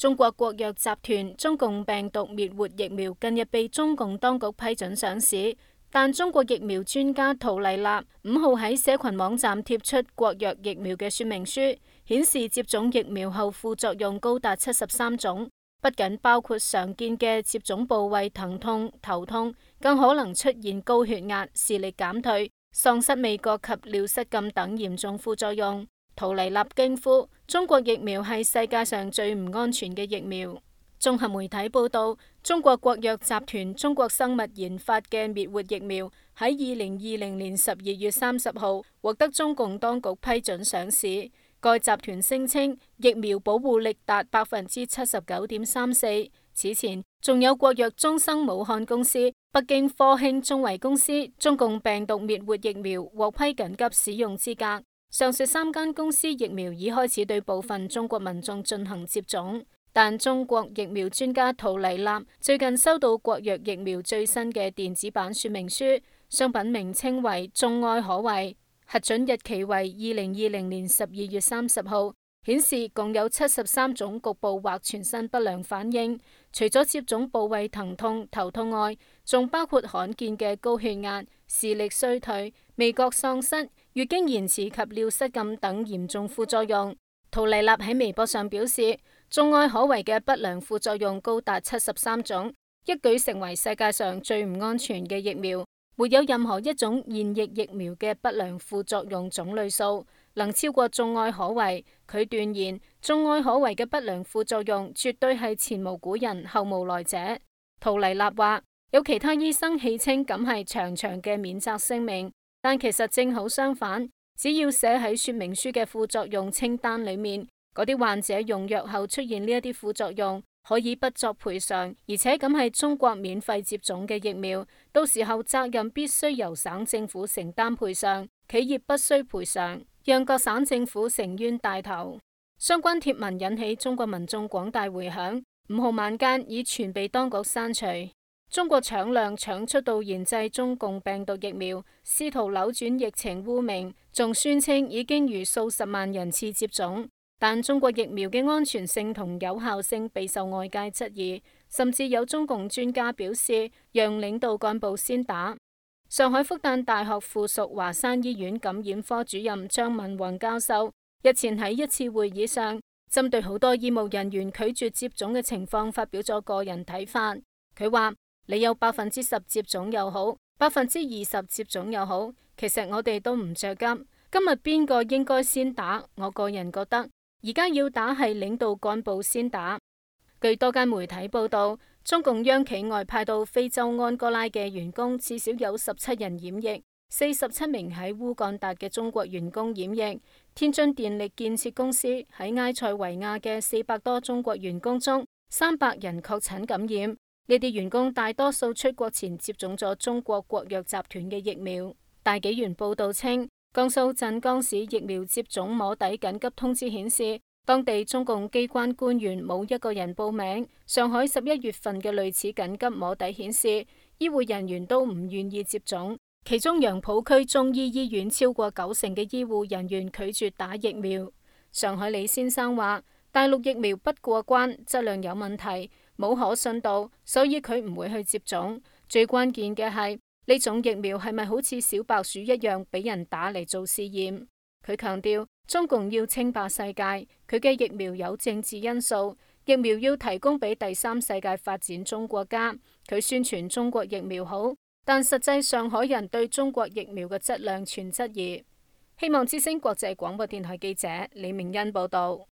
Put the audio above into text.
中國國藥集團中共病毒滅活疫苗近日被中共當局批准上市，但中國疫苗專家陶麗娜5號喺社群網站貼出國藥疫苗嘅說明書，顯示接種疫苗後副作用高達73種，不僅包括常見嘅接種部位疼痛、頭痛，更可能出現高血壓、視力減退、喪失味覺及尿失禁等嚴重副作用。陶麗娜驚呼：中國疫苗係世界上最唔安全嘅疫苗。綜合媒體報道，中國國藥集團中國生物研發嘅滅活疫苗喺2020年12月30號獲得中共當局批准上市。該集團聲稱疫苗保護力達79.34%。此前仲有國藥中生武漢公司、北京科興中維公司中共病毒滅活疫苗獲批緊急使用資格。上述3間公司疫苗已開始對部分中國民眾進行接種，但中國疫苗專家陶麗娜最近收到國藥疫苗最新嘅電子版說明書，商品名稱為眾愛可畏，核准日期為2020年12月30號，顯示共有73種局部或全身不良反應，除咗接種部位疼痛、頭痛外，仲包括罕見嘅高血壓、視力衰退、味覺喪失、月經延遲及尿失禁等嚴重副作用。陶麗娜喺微博上表示，眾愛可畏嘅不良副作用高達73種，一舉成為世界上最唔安全嘅疫苗，沒有任何一種現役疫苗嘅不良副作用種類數能超過眾愛可畏。佢斷言，眾愛可畏嘅不良副作用絕對係前無古人後無來者。陶麗娜話，有其他醫生戲稱咁係長長嘅免責聲明，但其實正好相反，只要寫喺說明書嘅副作用清單裏面，嗰啲患者用藥後出現呢一啲副作用，可以不作賠償，而且咁係中國免費接種嘅疫苗，到時候責任必須由省政府承擔賠償，企業不需賠償，讓各省政府承冤帶頭。相關貼文引起中國民眾廣大迴響，5號晚間已全被當局刪除。中國搶量搶出到研製中共病毒疫苗，試圖扭轉疫情污名，仲宣稱已經逾數十萬人次接種，但中國疫苗嘅安全性同有效性備受外界質疑，甚至有中共專家表示讓領導幹部先打。上海復旦大學附屬華山醫院感染科主任張文宏教授日前喺一次會議上，針對好多醫務人員拒絕接種嘅情況發表咗個人睇法。佢話，你有10%接種又好，20%接種又好，其實我哋都唔着急。今日邊個應該先打？我個人覺得而家要打係領導幹部先打。據多間媒體報道，中共央企外派到非洲安哥拉嘅員工至少有17人染疫，47名喺烏干達嘅中國員工染疫。天津電力建設公司喺埃塞維亞嘅400多中國員工中，300人確診感染。呢啲員工大多數出國前接種咗中國國藥集團嘅疫苗。大紀元報道稱，江蘇鎮江市疫苗接種摸底緊急通知顯示，當地中共機關官員冇一個人報名。上海11月份嘅類似緊急摸底顯示，醫護人員都唔願意接種，其中楊浦區中醫醫院超過90%嘅醫護人員拒絕打疫苗。上海李先生話，大陸疫苗不過關，質量有問題，冇可信度，所以佢唔會去接種。最關鍵嘅係呢種疫苗係咪好似小白鼠一樣俾人打嚟做試驗？佢強調，中共要稱霸世界，佢嘅疫苗有政治因素，疫苗要提供俾第三世界發展中國家。佢宣傳中國疫苗好，但實際上海人對中國疫苗嘅質量存質疑。希望之聲國際廣播電台記者李明恩報道。